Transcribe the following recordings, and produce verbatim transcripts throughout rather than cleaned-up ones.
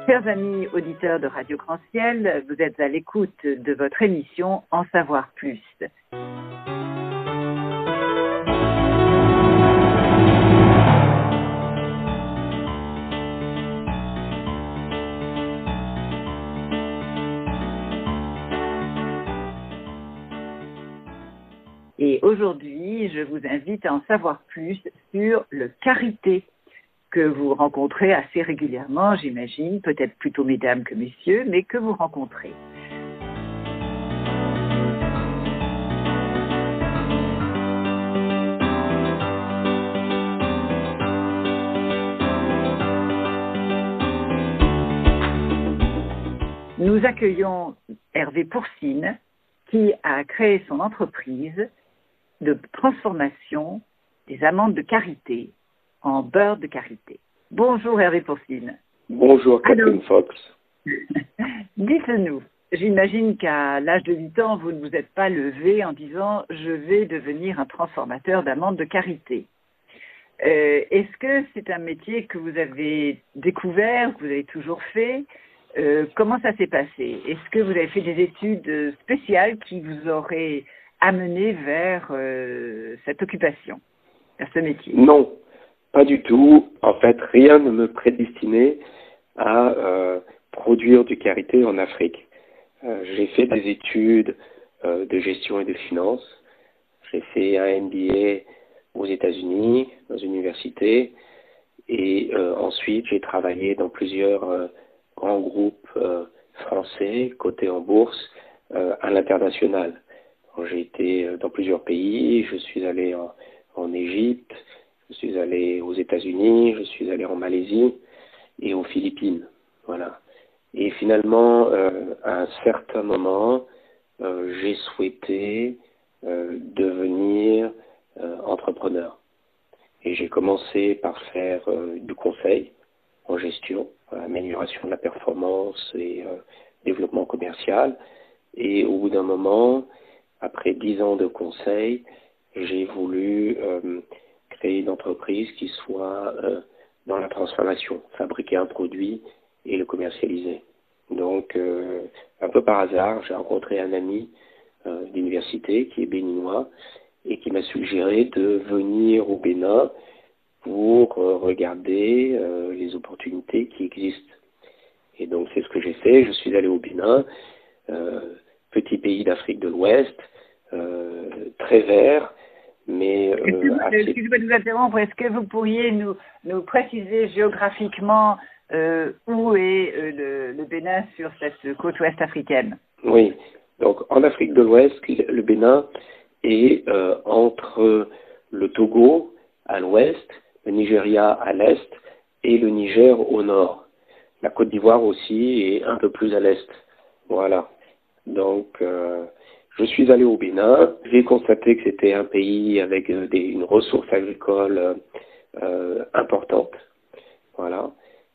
Chers amis auditeurs de Radio Grand Ciel, vous êtes à l'écoute de votre émission En savoir plus. Et aujourd'hui, je vous invite à en savoir plus sur le karité, que vous rencontrez assez régulièrement, j'imagine, peut-être plutôt mesdames que messieurs, mais que vous rencontrez. Nous accueillons Hervé Poursine, qui a créé son entreprise de transformation des amandes de karité en beurre de karité. Bonjour Hervé Poursine. Bonjour Catherine Fox. Dites-nous, j'imagine qu'à l'âge de huit ans, vous ne vous êtes pas levé en disant « je vais devenir un transformateur d'amandes de karité ». Euh, est-ce que c'est un métier que vous avez découvert, que vous avez toujours fait? euh, Comment ça s'est passé? Est-ce que vous avez fait des études spéciales qui vous auraient amené vers euh, cette occupation, vers ce métier? Non. Pas du tout. En fait, rien ne me prédestinait à euh, produire du karité en Afrique. Euh, j'ai fait des études euh, de gestion et de finance. J'ai fait un M B A aux États-Unis, dans une université. Et euh, ensuite, j'ai travaillé dans plusieurs euh, grands groupes euh, français, cotés en bourse, euh, à l'international. J'ai été dans plusieurs pays. Je suis allé en, en Égypte. Je suis allé aux États-Unis, je suis allé en Malaisie et aux Philippines. Voilà. Et finalement, euh, à un certain moment, euh, j'ai souhaité euh, devenir euh, entrepreneur. Et j'ai commencé par faire euh, du conseil en gestion, euh, amélioration de la performance et euh, développement commercial. Et au bout d'un moment, après dix ans de conseil, j'ai voulu euh, créer une entreprise qui soit euh, dans la transformation, fabriquer un produit et le commercialiser. Donc, euh, un peu par hasard, j'ai rencontré un ami euh, d'université qui est béninois et qui m'a suggéré de venir au Bénin pour euh, regarder euh, les opportunités qui existent. Et donc, c'est ce que j'ai fait. Je suis allé au Bénin, euh, petit pays d'Afrique de l'Ouest, euh, très vert, mais euh, assez... Excusez-moi de vous interrompre, est-ce que vous pourriez nous, nous préciser géographiquement euh, où est euh, le, le Bénin sur cette côte ouest africaine? Oui, donc en Afrique de l'Ouest, le Bénin est euh, entre le Togo à l'ouest, le Nigeria à l'est et le Niger au nord. La Côte d'Ivoire aussi est un peu plus à l'est. Voilà. Donc, euh, je suis allé au Bénin. J'ai constaté que c'était un pays avec euh, des, une ressource agricole euh, euh, importante. Voilà.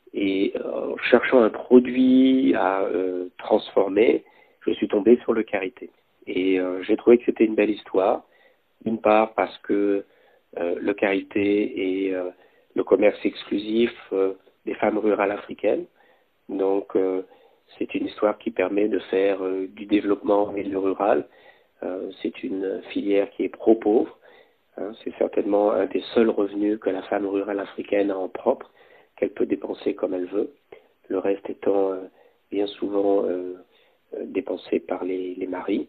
Et euh, en cherchant un produit à euh, transformer, je suis tombé sur le karité. Et euh, j'ai trouvé que c'était une belle histoire. D'une part parce que euh, le karité est euh, le commerce exclusif euh, des femmes rurales africaines. Donc, euh, c'est une histoire qui permet de faire euh, du développement en milieu rural. Euh, c'est une filière qui est pro-pauvre. Hein, c'est certainement un des seuls revenus que la femme rurale africaine a en propre, qu'elle peut dépenser comme elle veut. Le reste étant euh, bien souvent euh, euh, dépensé par les, les maris.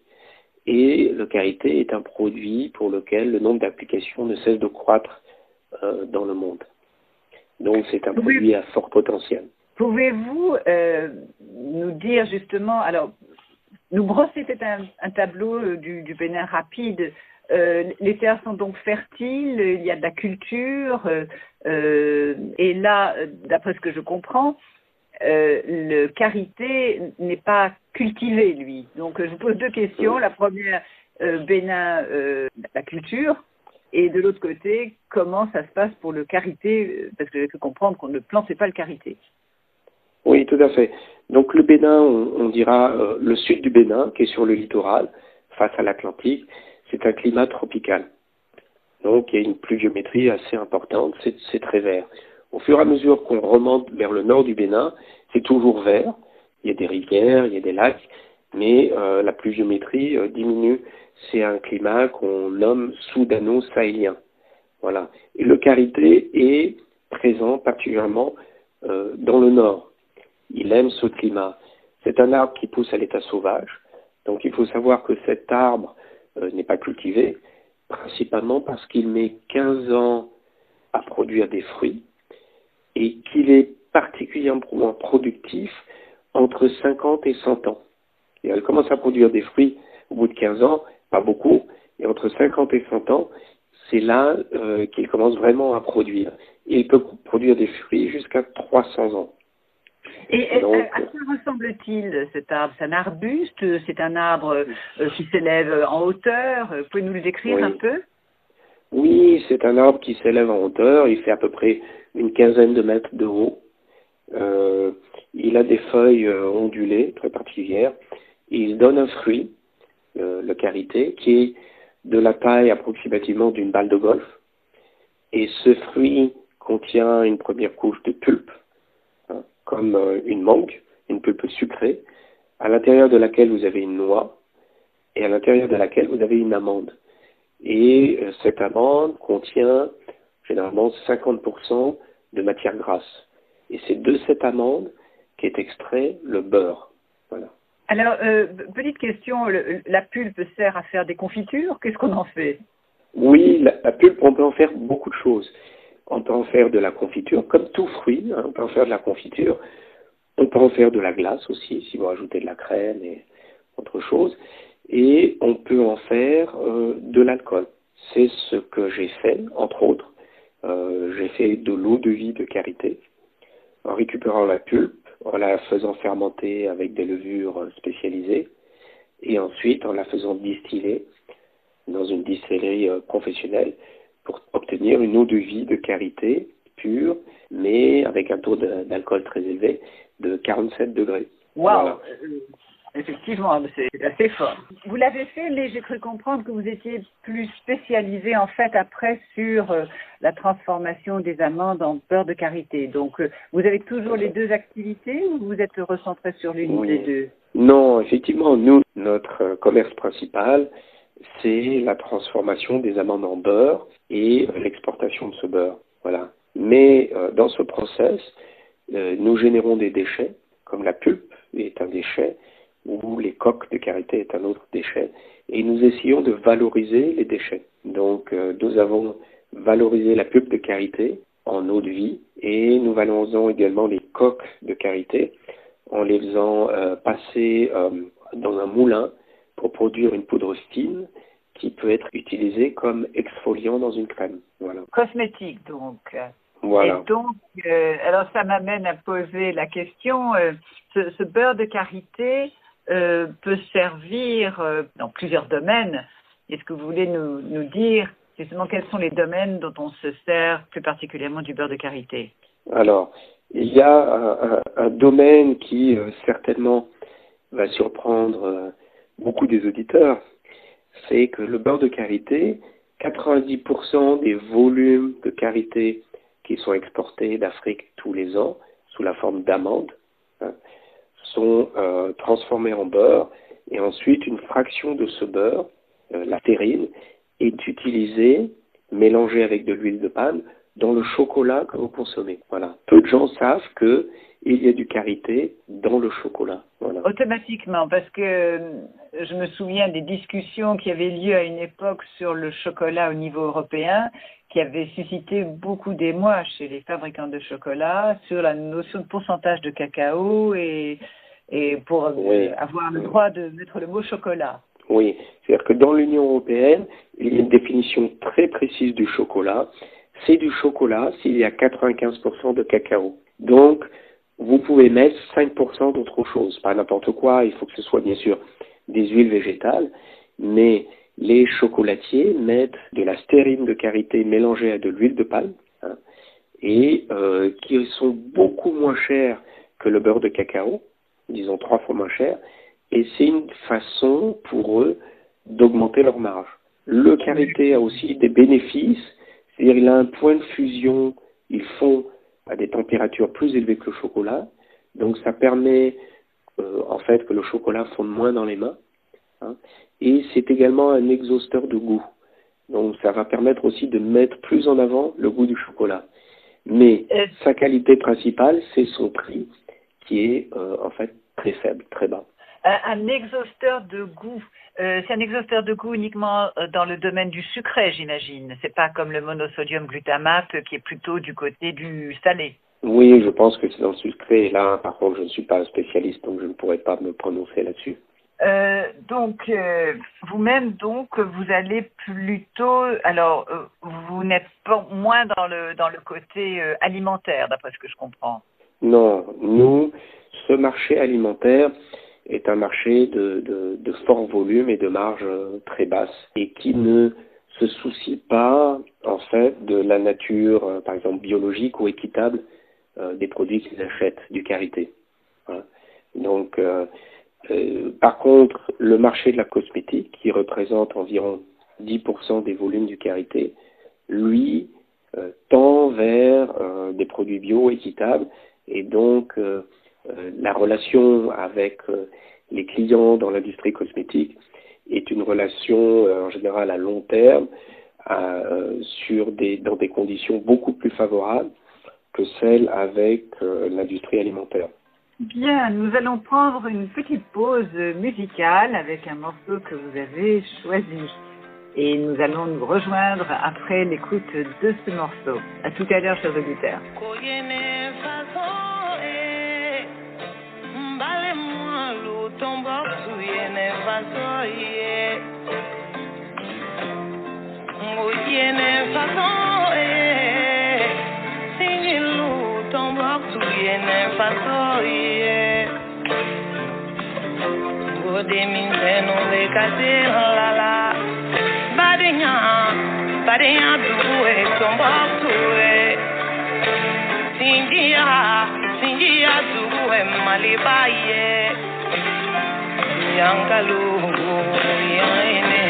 Et le karité est un produit pour lequel le nombre d'applications ne cesse de croître euh, dans le monde. Donc, c'est un produit à fort potentiel. Pouvez-vous euh, nous dire justement, alors, nous brosser peut-être un, un tableau euh, du, du Bénin rapide. Euh, les terres sont donc fertiles, il y a de la culture, euh, euh, et là, d'après ce que je comprends, euh, le karité n'est pas cultivé, lui. Donc, je vous pose deux questions. La première, euh, Bénin, euh, la culture, et de l'autre côté, comment ça se passe pour le karité, parce que j'ai pu comprendre qu'on ne plantait pas le karité. Oui, tout à fait. Donc le Bénin, on, on dira euh, le sud du Bénin, qui est sur le littoral, face à l'Atlantique, c'est un climat tropical. Donc il y a une pluviométrie assez importante, c'est, c'est très vert. Au fur et à mesure qu'on remonte vers le nord du Bénin, c'est toujours vert. Il y a des rivières, il y a des lacs, mais euh, la pluviométrie euh, diminue. C'est un climat qu'on nomme soudano-sahélien. Voilà. Et le karité est présent particulièrement euh, dans le nord. Il aime ce climat. C'est un arbre qui pousse à l'état sauvage. Donc il faut savoir que cet arbre euh, n'est pas cultivé, principalement parce qu'il met quinze ans à produire des fruits et qu'il est particulièrement productif entre cinquante et cent ans. Et elle commence à produire des fruits au bout de quinze ans, pas beaucoup, et entre cinquante et cent ans, c'est là euh, qu'il commence vraiment à produire. Et il peut produire des fruits jusqu'à trois cents ans. Et Donc, à quoi ressemble-t-il cet arbre? C'est un arbuste? C'est un arbre euh, qui s'élève en hauteur? Vous pouvez nous le décrire oui. un peu? Oui, c'est un arbre qui s'élève en hauteur. Il fait à peu près une quinzaine de mètres de haut. Euh, il a des feuilles euh, ondulées, très particulières. Il donne un fruit, euh, le karité, qui est de la taille approximativement d'une balle de golf. Et ce fruit contient une première couche de pulpe, hein, comme euh, une mangue, une pulpe sucrée, à l'intérieur de laquelle vous avez une noix et à l'intérieur de laquelle vous avez une amande. Et euh, cette amande contient généralement cinquante pour cent de matière grasse. Et c'est de cette amande qu'est extrait le beurre. Voilà. Alors, euh, petite question, le, la pulpe sert à faire des confitures? Qu'est-ce qu'on en fait? Oui, la, la pulpe, on peut en faire beaucoup de choses. On peut en faire de la confiture, comme tout fruit, hein, on peut en faire de la confiture. On peut en faire de la glace aussi, si vous rajoutez de la crème et autre chose. Et on peut en faire euh, de l'alcool. C'est ce que j'ai fait, entre autres. Euh, j'ai fait de l'eau de vie de karité, en récupérant la pulpe, en la faisant fermenter avec des levures spécialisées, et ensuite en la faisant distiller dans une distillerie euh, professionnelle pour obtenir une eau de vie de karité pure, mais avec un taux d'alcool très élevé de quarante-sept degrés. Wow. Voilà. Effectivement, c'est assez fort. Vous l'avez fait, mais j'ai cru comprendre que vous étiez plus spécialisé en fait après sur euh, la transformation des amandes en beurre de karité. Donc, euh, vous avez toujours les deux activités ou vous êtes recentré sur l'une Oui. des deux? Non, effectivement, nous, notre euh, commerce principal, c'est la transformation des amandes en beurre et euh, l'exportation de ce beurre. Voilà. Mais euh, dans ce process, euh, nous générons des déchets, comme la pulpe est un déchet, ou les coques de karité est un autre déchet, et nous essayons de valoriser les déchets. Donc, euh, nous avons valorisé la pulpe de karité en eau de vie, et nous valorisons également les coques de karité en les faisant euh, passer euh, dans un moulin pour produire une poudre fine qui peut être utilisée comme exfoliant dans une crème. Voilà. Cosmétique, donc. Voilà. Et donc, euh, alors ça m'amène à poser la question, euh, ce, ce beurre de karité euh, peut servir euh, dans plusieurs domaines. Est-ce que vous voulez nous, nous dire justement quels sont les domaines dont on se sert plus particulièrement du beurre de karité? Alors, il y a un, un, un domaine qui euh, certainement va surprendre euh, beaucoup des auditeurs, c'est que le beurre de karité, quatre-vingt-dix pour cent des volumes de karité qui sont exportés d'Afrique tous les ans sous la forme d'amandes, hein, sont euh, transformés en beurre et ensuite une fraction de ce beurre, euh, la terrine, est utilisée, mélangée avec de l'huile de palme, dans le chocolat que vous consommez. Voilà. Peu de gens savent que il y a du karité dans le chocolat. Voilà. Automatiquement, parce que je me souviens des discussions qui avaient lieu à une époque sur le chocolat au niveau européen, qui avaient suscité beaucoup d'émoi chez les fabricants de chocolat sur la notion de pourcentage de cacao et, et pour oui. avoir le droit de mettre le mot chocolat. Oui, c'est-à-dire que dans l'Union européenne, il y a une définition très précise du chocolat. C'est du chocolat s'il y a quatre-vingt-quinze pour cent de cacao. Donc, vous pouvez mettre cinq pour cent d'autre chose, pas n'importe quoi, il faut que ce soit bien sûr des huiles végétales, mais les chocolatiers mettent de la stérine de karité mélangée à de l'huile de palme, hein, et euh, qui sont beaucoup moins chers que le beurre de cacao, disons trois fois moins cher, et c'est une façon pour eux d'augmenter leur marge. Le karité a aussi des bénéfices, c'est-à-dire il a un point de fusion, ils font à des températures plus élevées que le chocolat, Donc ça permet euh, en fait que le chocolat fonde moins dans les mains. Hein, et c'est également un exhausteur de goût. Donc ça va permettre aussi de mettre plus en avant le goût du chocolat. Mais Euh, sa qualité principale, c'est son prix qui est euh, en fait très faible, très bas. un, un exhausteur de goût. Euh, c'est un exhausteur de goût uniquement euh, dans le domaine du sucré, j'imagine. C'est pas comme le monosodium glutamate qui est plutôt du côté du salé. Oui, je pense que c'est dans le sucré. Et là, par contre, je ne suis pas un spécialiste, donc je ne pourrais pas me prononcer là-dessus. Euh, donc, euh, vous-même, donc, vous allez plutôt, alors, euh, vous n'êtes pas moins dans le dans le côté euh, alimentaire, d'après ce que je comprends. Non, nous, ce marché alimentaire est un marché de, de, de fort volume et de marge euh, très basse et qui ne se soucie pas, en fait, de la nature, euh, par exemple, biologique ou équitable euh, des produits qu'ils achètent, du karité. Voilà. Donc, euh, euh, par contre, le marché de la cosmétique, qui représente environ dix pour cent des volumes du karité, lui, euh, tend vers euh, des produits bio équitables et donc euh, euh, la relation avec euh, les clients dans l'industrie cosmétique est une relation euh, en général à long terme à, euh, sur des, dans des conditions beaucoup plus favorables que celles avec euh, l'industrie alimentaire. Bien, nous allons prendre une petite pause musicale avec un morceau que vous avez choisi. Et nous allons nous rejoindre après l'écoute de ce morceau. À tout à l'heure, chers auditeurs. Badinha do e Tombouctou e Sindia, Sindia do e Malibaye Yangalu, Yaine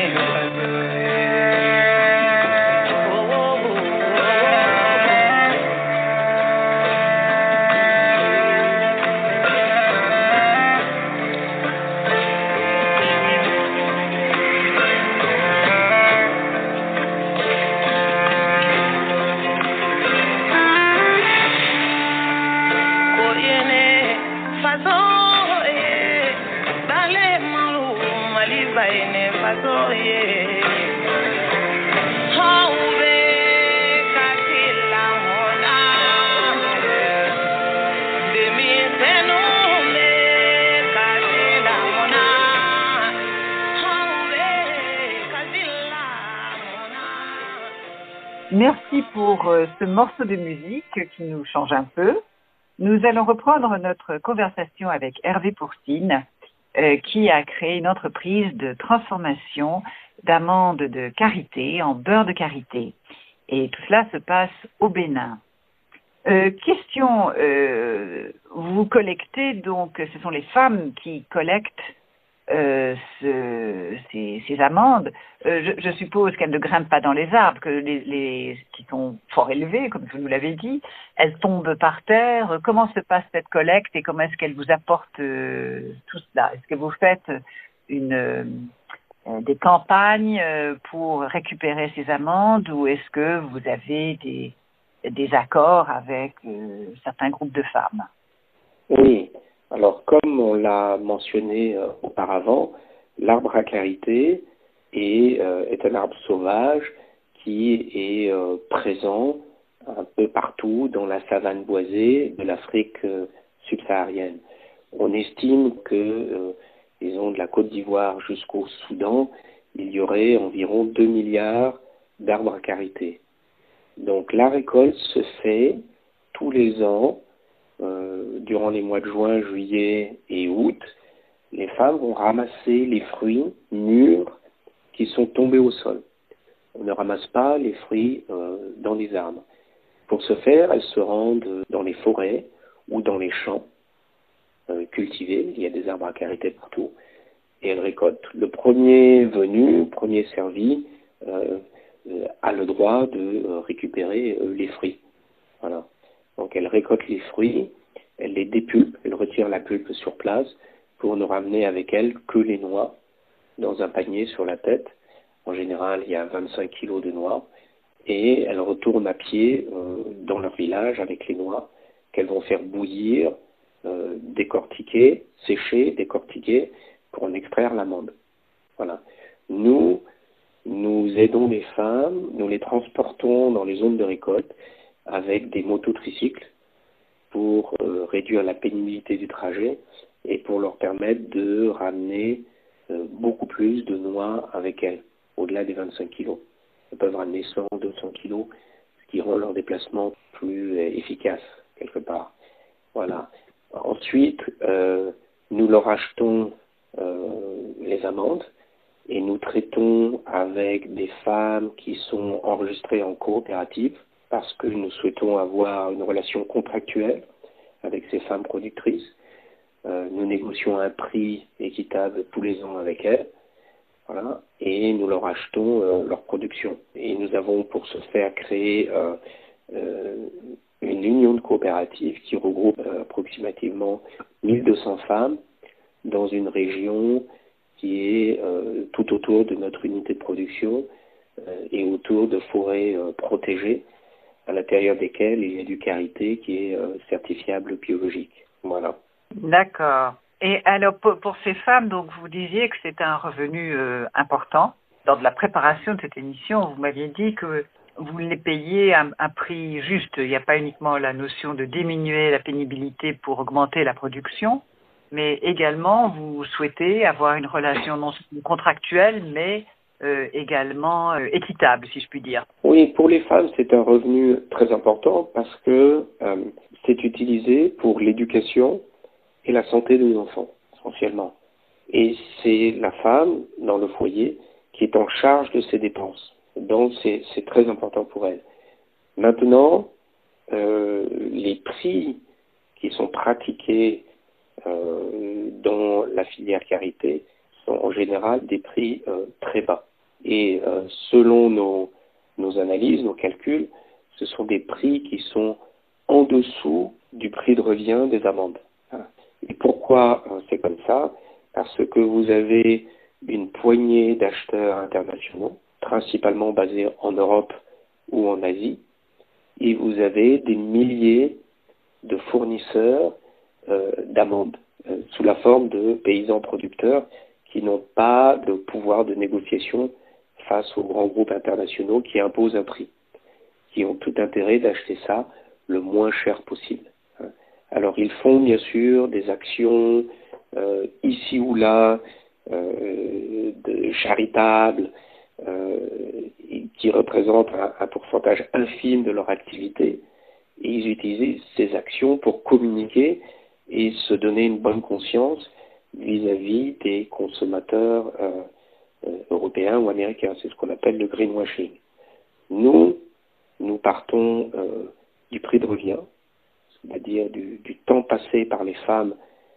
Merci pour euh, ce morceau de musique qui nous change un peu. Nous allons reprendre notre conversation avec Hervé Pourtine, euh, qui a créé une entreprise de transformation d'amandes de karité en beurre de karité. Et tout cela se passe au Bénin. Euh, question, euh, vous collectez donc, ce sont les femmes qui collectent euh, ce, ces, ces amandes. Euh, je, je suppose qu'elles ne grimpent pas dans les arbres, que les, les qui sont fort élevés, comme vous nous l'avez dit, elles tombent par terre. Comment se passe cette collecte et comment est-ce qu'elle vous apporte euh, tout cela? Est-ce que vous faites une, euh, des campagnes euh, pour récupérer ces amandes ou est-ce que vous avez des, des accords avec euh, certains groupes de femmes? Oui. Alors, comme on l'a mentionné euh, auparavant, l'arbre à karité est, euh, est un arbre sauvage qui est euh, présent un peu partout dans la savane boisée de l'Afrique euh, subsaharienne. On estime que, euh, disons, de la Côte d'Ivoire jusqu'au Soudan, il y aurait environ deux milliards d'arbres à karité. Donc, la récolte se fait tous les ans. Euh, durant les mois de juin, juillet et août, les femmes vont ramasser les fruits mûrs qui sont tombés au sol. On ne ramasse pas les fruits euh, dans les arbres. Pour ce faire, elles se rendent dans les forêts ou dans les champs euh, cultivés. Il y a des arbres à karité partout. Et elles récoltent. Le premier venu, le premier servi, euh, euh, a le droit de euh, récupérer euh, les fruits. Voilà. Donc elles récoltent les fruits elle les dépulpe, elle retire la pulpe sur place pour ne ramener avec elle que les noix dans un panier sur la tête. En général, il y a vingt-cinq kilos de noix. Et elles retournent à pied euh, dans leur village avec les noix qu'elles vont faire bouillir, euh, décortiquer, sécher, décortiquer pour en extraire l'amande. Voilà. Nous, nous aidons les femmes, nous les transportons dans les zones de récolte avec des mototricycles pour euh, réduire la pénibilité du trajet et pour leur permettre de ramener euh, beaucoup plus de noix avec elles, au-delà des vingt-cinq kilos. Elles peuvent ramener cent, deux cents kilos, ce qui rend leur déplacement plus euh, efficace, quelque part. Voilà. Ensuite, euh, nous leur achetons euh, les amandes et nous traitons avec des femmes qui sont enregistrées en coopérative parce que nous souhaitons avoir une relation contractuelle avec ces femmes productrices. Euh, nous négocions un prix équitable tous les ans avec elles. Voilà, et nous leur achetons euh, leur production. Et nous avons pour ce faire créé euh, euh, une union de coopératives qui regroupe euh, approximativement mille deux cents femmes dans une région qui est euh, tout autour de notre unité de production euh, et autour de forêts euh, protégées à l'intérieur desquelles il y a du karité qui est euh, certifiable biologique. Voilà. D'accord. Et alors, pour, pour ces femmes, donc vous disiez que c'était un revenu euh, important. Lors de la préparation de cette émission, vous m'aviez dit que vous les payez à un prix juste. Il n'y a pas uniquement la notion de diminuer la pénibilité pour augmenter la production, mais également vous souhaitez avoir une relation non seulement contractuelle, mais euh, également euh, équitable, si je puis dire. Oui, pour les femmes, c'est un revenu très important parce que euh, c'est utilisé pour l'éducation et la santé des enfants, essentiellement. Et c'est la femme, dans le foyer, qui est en charge de ces dépenses. Donc, c'est, c'est très important pour elle. Maintenant, euh, les prix qui sont pratiqués euh, dans la filière karité sont en général des prix euh, très bas. Et euh, selon nos, nos analyses, nos calculs, ce sont des prix qui sont en dessous du prix de revient des amandes. Et pourquoi c'est comme ça? Parce que vous avez une poignée d'acheteurs internationaux, principalement basés en Europe ou en Asie, et vous avez des milliers de fournisseurs euh, d'amandes, euh, sous la forme de paysans producteurs qui n'ont pas de pouvoir de négociation face aux grands groupes internationaux qui imposent un prix, qui ont tout intérêt d'acheter ça le moins cher possible. Alors ils font bien sûr des actions euh, ici ou là, euh, de charitables, euh, qui représentent un, un pourcentage infime de leur activité. Et ils utilisent ces actions pour communiquer et se donner une bonne conscience vis-à-vis des consommateurs euh, euh, européens ou américains. C'est ce qu'on appelle le greenwashing. Nous, nous partons euh, du prix de revient, c'est-à-dire du, du temps passé par les femmes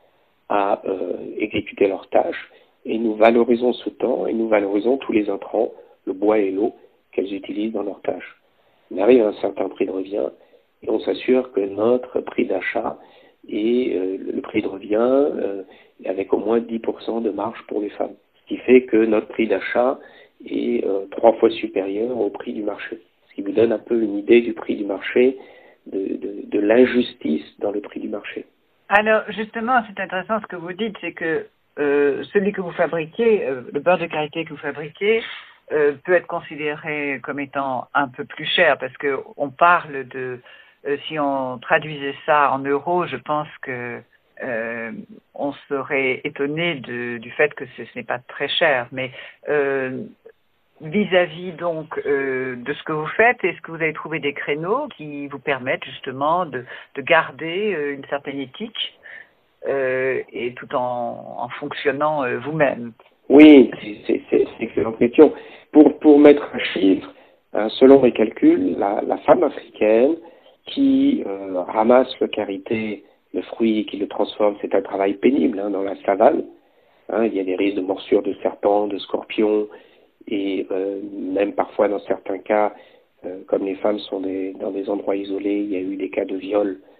à euh, exécuter leurs tâches, et nous valorisons ce temps et nous valorisons tous les intrants, le bois et l'eau, qu'elles utilisent dans leurs tâches. On arrive à un certain prix de revient et on s'assure que notre prix d'achat est euh, le prix de revient euh, avec au moins dix pour cent de marge pour les femmes. Ce qui fait que notre prix d'achat est euh, trois fois supérieur au prix du marché. Ce qui vous donne un peu une idée du prix du marché, de, de, de l'injustice dans le prix du marché. Alors, justement, c'est intéressant ce que vous dites, c'est que euh, celui que vous fabriquez, euh, le beurre de karité que vous fabriquez, euh, peut être considéré comme étant un peu plus cher, parce que on parle de, euh, si on traduisait ça en euros, je pense que euh, on serait étonné de, du fait que ce, ce n'est pas très cher, mais euh, vis-à-vis donc euh, de ce que vous faites, est-ce que vous avez trouvé des créneaux qui vous permettent justement de, de garder euh, une certaine éthique euh, et tout en, en fonctionnant euh, vous-même? Oui, c'est, c'est, c'est une excellente question. Pour, pour mettre un chiffre, hein, selon mes calculs, la, la femme africaine qui euh, ramasse le karité, le fruit, et qui le transforme, c'est un travail pénible hein, dans la savane. Hein, il y a des risques de morsures de serpents, de scorpions, et euh, même parfois dans certains cas, euh, comme les femmes sont des, dans des endroits isolés, il y a eu des cas de viol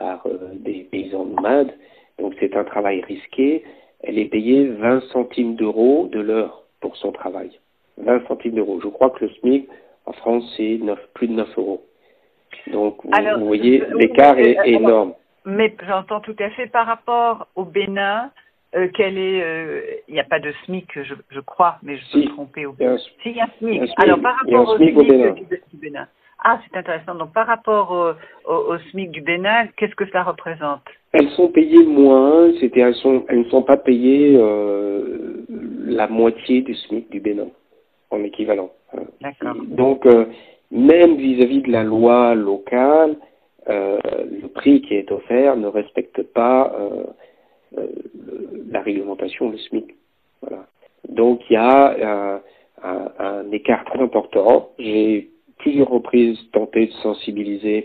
par euh, des paysans nomades. Donc c'est un travail risqué. Elle est payée vingt centimes d'euros de l'heure pour son travail. vingt centimes d'euros. Je crois que le SMIC en France c'est plus de neuf euros. Donc vous, Alors, vous voyez, je- l'écart oui, est alors, énorme. Mais j'entends tout à fait par rapport au Bénin, euh, quel est, euh, il n'y a pas de SMIC, je, je crois, mais je peux Si, me tromper au il y a un, Bénin. Si, il y a un il y a un SMIC. SMIC, Alors, par il y a un rapport au SMIC au SMIC Bénin. du, du Bénin. Ah, c'est intéressant. Donc, par rapport au, au, au SMIC du Bénin, qu'est-ce que ça représente? Elles sont payées moins, c'était, elles, sont, elles ne sont pas payées euh, la moitié du SMIC du Bénin, en équivalent. Hein. D'accord. Donc, euh, même vis-à-vis de la loi locale, euh, le prix qui est offert ne respecte pas euh, euh, la réglementation, le SMIC. Voilà. Donc, il y a euh, un, un écart très important. J'ai plusieurs reprises tenté de sensibiliser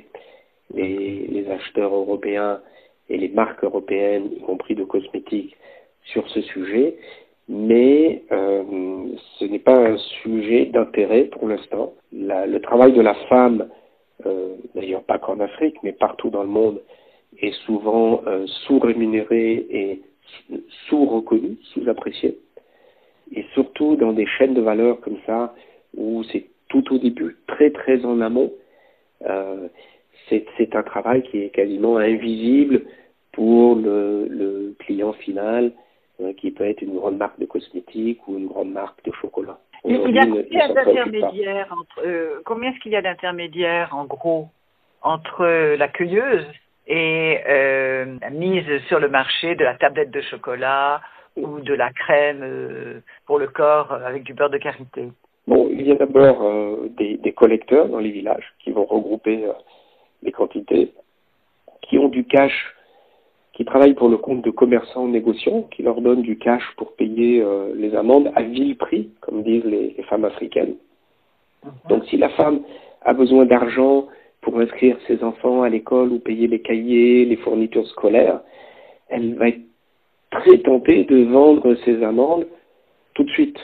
les, les acheteurs européens et les marques européennes, y compris de cosmétiques, sur ce sujet, mais euh, ce n'est pas un sujet d'intérêt pour l'instant. La- Le travail de la femme, euh, d'ailleurs pas qu'en Afrique, mais partout dans le monde, est souvent euh, sous-rémunéré et sous-reconnu, sous-apprécié, et surtout dans des chaînes de valeur comme ça, où c'est tout au début, très très en amont. Euh, c'est, c'est un travail qui est quasiment invisible pour le, le client final, euh, qui peut être une grande marque de cosmétiques ou une grande marque de chocolat. Il il y Aujourd'hui, a ne, ne combien s'en préoccupe pas. d'intermédiaires entre, euh, combien est-ce qu'il y a d'intermédiaires, en gros, entre la cueilleuse et euh, la mise sur le marché de la tablette de chocolat ou de la crème euh, pour le corps euh, avec du beurre de karité? Bon, il y a d'abord euh, des, des collecteurs dans les villages qui vont regrouper euh, les quantités, qui ont du cash, qui travaillent pour le compte de commerçants négociants, qui leur donnent du cash pour payer euh, les amendes à vil prix, comme disent les, les femmes africaines. Mhm. Donc si la femme a besoin d'argent pour inscrire ses enfants à l'école ou payer les cahiers, les fournitures scolaires, elle va être très tentée de vendre ses amendes tout de suite.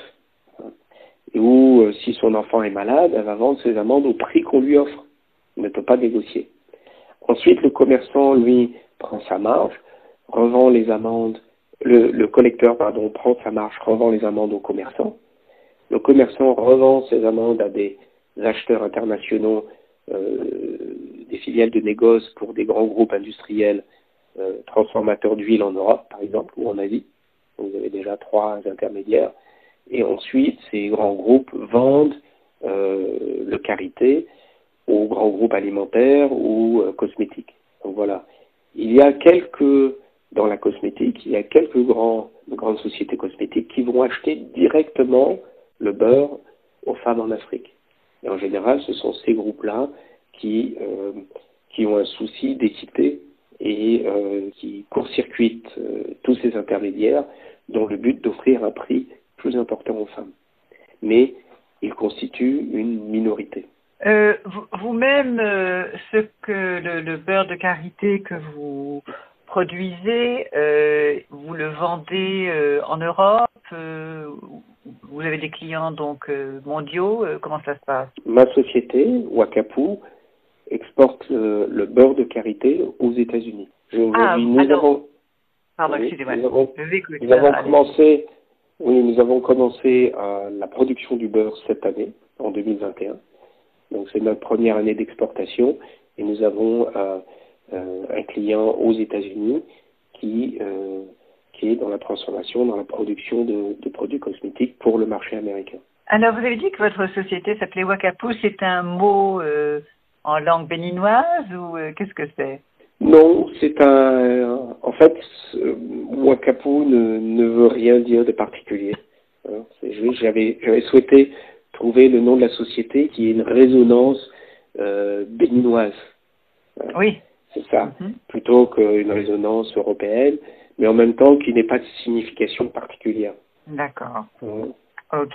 Ou euh, si son enfant est malade, elle va vendre ses amendes au prix qu'on lui offre. Elle ne peut pas négocier. Ensuite, le commerçant, lui, prend sa marge, revend les amendes, le, le collecteur, pardon, prend sa marge, revend les amendes au commerçant. Le commerçant revend ses amendes à des acheteurs internationaux, euh, des filiales de négoce pour des grands groupes industriels, euh, transformateurs d'huile en Europe, par exemple, ou en Asie. Donc, vous avez déjà trois intermédiaires. Et ensuite, ces grands groupes vendent euh, le karité aux grands groupes alimentaires ou euh, cosmétiques. Donc voilà. Il y a quelques, dans la cosmétique, il y a quelques grands, grandes sociétés cosmétiques qui vont acheter directement le beurre aux femmes en Afrique. Et en général, ce sont ces groupes-là qui, euh, qui ont un souci d'équité et euh, qui court-circuitent euh, tous ces intermédiaires dans le but d'offrir un prix plus important aux femmes. Mais ils constituent une minorité. Euh, vous- vous-même, euh, ce que le, le beurre de karité que vous produisez, euh, vous le vendez euh, en Europe, euh, vous avez des clients donc euh, mondiaux, euh, comment ça se passe? Ma société, Wakapu, exporte le, le beurre de karité aux États-Unis. Je vous Ah, dis, nous alors, avons, pardon, oui, excusez-moi, nous avons, je vais écouter nous avons ça, allez. commencé, oui, nous avons commencé euh, la production du beurre cette année, en deux mille vingt et un. Donc c'est notre première année d'exportation et nous avons euh, euh, un client aux États-Unis qui, euh, qui est dans la transformation, dans la production de, de produits cosmétiques pour le marché américain. Alors, vous avez dit que votre société s'appelait Wakapu, c'est un mot euh, en langue béninoise ou euh, qu'est-ce que c'est? Non, c'est un... En fait, euh, Wakapu ne, ne veut rien dire de particulier. Hein, c'est juste, j'avais, j'avais souhaité trouver le nom de la société qui ait une résonance euh, béninoise. Hein, Oui. c'est ça, Mhm. plutôt qu'une résonance européenne, mais en même temps qui n'ait pas de signification particulière. D'accord. Hein. Ok.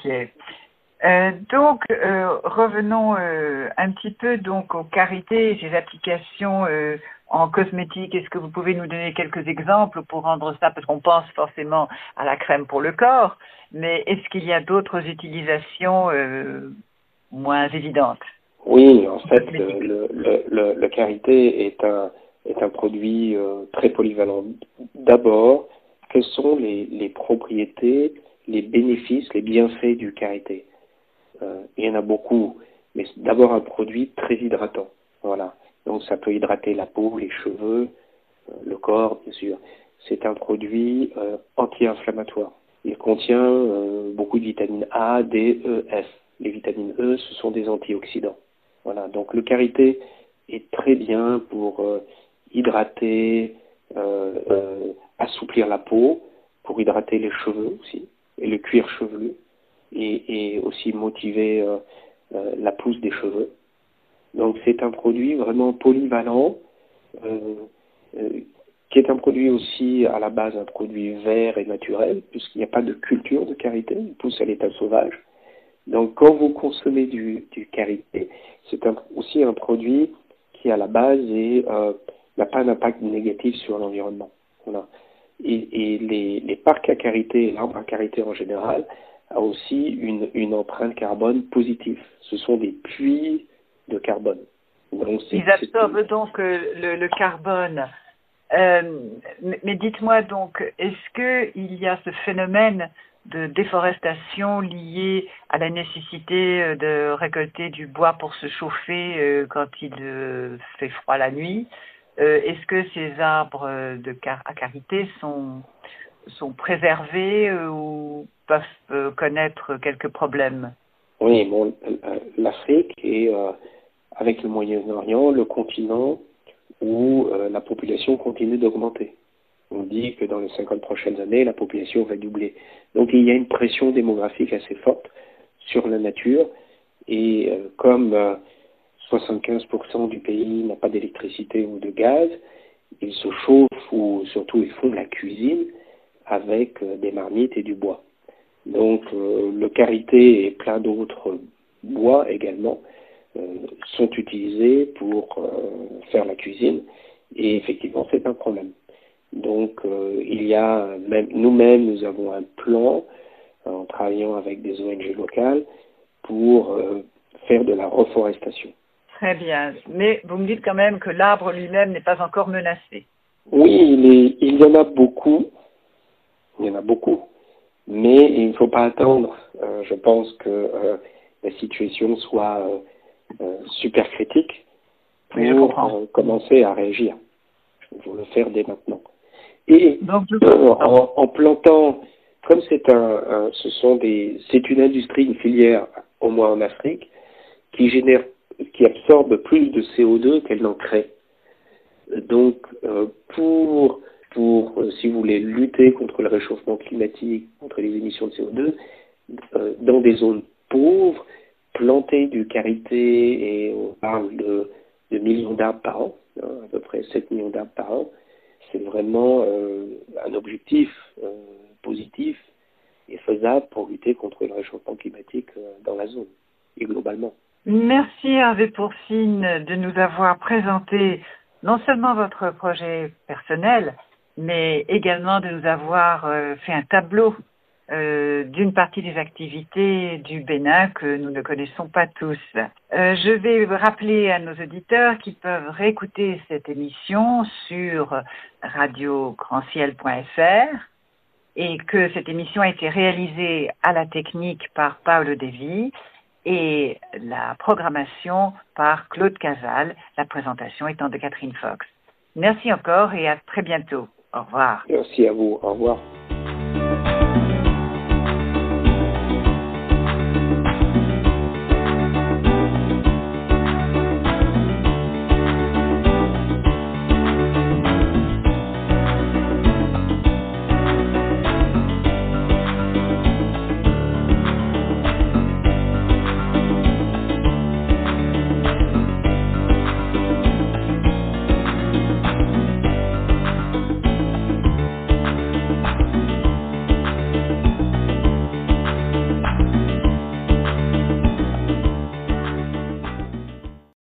Euh, donc, euh, revenons euh, un petit peu donc aux karités et ses applications euh, en cosmétique. Est-ce que vous pouvez nous donner quelques exemples pour rendre ça, parce qu'on pense forcément à la crème pour le corps, mais est-ce qu'il y a d'autres utilisations euh, moins évidentes? Oui, en fait, le, le, le, le karité est un, est un produit euh, très polyvalent. D'abord, quelles sont les, les propriétés, les bénéfices, les bienfaits du karité? euh, Il y en a beaucoup, mais c'est d'abord un produit très hydratant. Voilà. Donc ça peut hydrater la peau, les cheveux, euh, le corps, bien sûr. C'est un produit euh, anti-inflammatoire. Il contient euh, beaucoup de vitamines A, D, E, F. Les vitamines E, ce sont des antioxydants. Voilà. Donc le karité est très bien pour euh, hydrater, euh, euh, assouplir la peau, pour hydrater les cheveux aussi, et le cuir chevelu, et, et aussi motiver euh, euh, la pousse des cheveux. Donc c'est un produit vraiment polyvalent, euh, euh, qui est un produit aussi à la base un produit vert et naturel, puisqu'il n'y a pas de culture de karité, il pousse à l'état sauvage. Donc quand vous consommez du, du karité, c'est un, aussi un produit qui à la base est, euh, n'a pas d'impact négatif sur l'environnement. Voilà. Et, et les, les parcs à karité, l'arbre à karité en général, a aussi une, une empreinte carbone positive. Ce sont des puits de carbone. Donc, ils absorbent donc euh, le, le carbone. Euh, mais dites-moi donc, est-ce qu'il y a ce phénomène de déforestation lié à la nécessité de récolter du bois pour se chauffer euh, quand il euh, fait froid la nuit? euh, Est-ce que ces arbres de car à karité sont, sont préservés euh, ou peuvent euh, connaître quelques problèmes? Oui, bon, l'Afrique est, euh, avec le Moyen-Orient, le continent où euh, la population continue d'augmenter. On dit que dans les cinquante prochaines années, la population va doubler. Donc il y a une pression démographique assez forte sur la nature, et euh, comme euh, soixante-quinze pour cent du pays n'a pas d'électricité ou de gaz, ils se chauffent ou surtout ils font la cuisine avec euh, des marmites et du bois. Donc euh, le karité et plein d'autres bois également euh, sont utilisés pour euh, faire la cuisine, et effectivement c'est un problème. Donc euh, il y a même nous-mêmes nous avons un plan euh, en travaillant avec des O N G locales pour euh, faire de la reforestation. Très bien, mais vous me dites quand même que l'arbre lui-même n'est pas encore menacé. Oui, il, est, il y en a beaucoup, il y en a beaucoup, mais il ne faut pas attendre. Euh, je pense que euh, la situation soit euh, euh, super critique pour oui, je comprends. euh, commencer à réagir. Il faut le faire dès maintenant. Et Donc, je... euh, en, en plantant, comme c'est un, un, ce sont des, c'est une industrie, une filière, au moins en Afrique, qui génère, qui absorbe plus de C O deux qu'elle n'en crée. Donc, euh, pour, pour, euh, si vous voulez, lutter contre le réchauffement climatique, contre les émissions de C O deux, euh, dans des zones pauvres, planter du karité, et on parle de, de millions d'arbres par an, hein, à peu près sept millions d'arbres par an, c'est vraiment euh, un objectif euh, positif et faisable pour lutter contre le réchauffement climatique euh, dans la zone et globalement. Merci Hervé Pourcine de nous avoir présenté non seulement votre projet personnel, mais également de nous avoir euh, fait un tableau euh, d'une partie des activités du Bénin que nous ne connaissons pas tous. Euh, je vais rappeler à nos auditeurs qu'ils peuvent réécouter cette émission sur radio grand ciel point f r et que cette émission a été réalisée à la technique par Paolo Devi et la programmation par Claude Casal, la présentation étant de Catherine Fox. Merci encore et à très bientôt. Au revoir. Merci à vous. Au revoir.